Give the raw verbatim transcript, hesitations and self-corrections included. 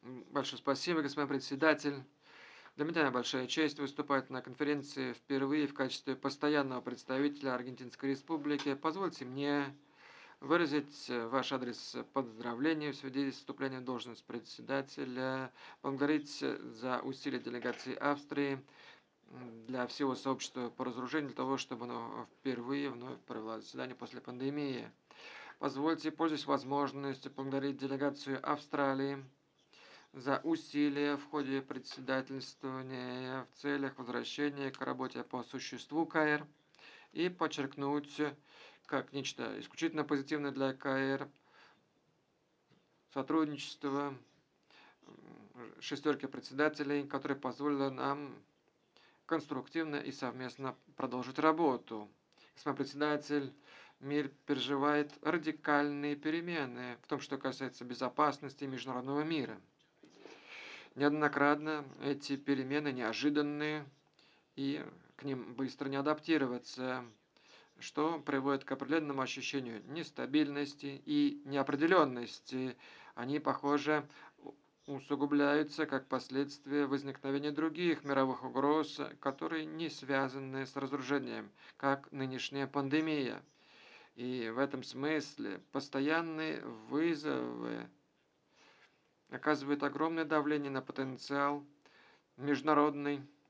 М, Большое спасибо, господин председатель. Для меня большая честь выступать на конференции впервые в качестве постоянного представителя Аргентинской Республики. Позвольте мне выразить э, ваш адрес поздравления в связи с вступлением в должность председателя, поблагодарить э, за усилия делегации Австрии м, для всего сообщества по разоружению, для того, чтобы оно впервые вновь провело заседание после пандемии. Позвольте, пользуясь возможностью, поблагодарить делегацию Австралии за усилия в ходе председательствования в целях возвращения к работе по существу К Р и подчеркнуть, как нечто исключительно позитивное для К Р сотрудничество м, шестерки председателей, которое позволило нам конструктивно и совместно продолжить работу. Господин председатель, мир переживает радикальные перемены в том, что касается безопасности международного мира. Неоднократно эти перемены неожиданные, и к ним быстро не адаптироваться, что приводит к определенному ощущению нестабильности и неопределенности. Они, похоже, усугубляются как последствия возникновения других мировых угроз, которые не связаны с разоружением, как нынешняя пандемия. И в этом смысле постоянные вызовы оказывают огромное давление на потенциал международный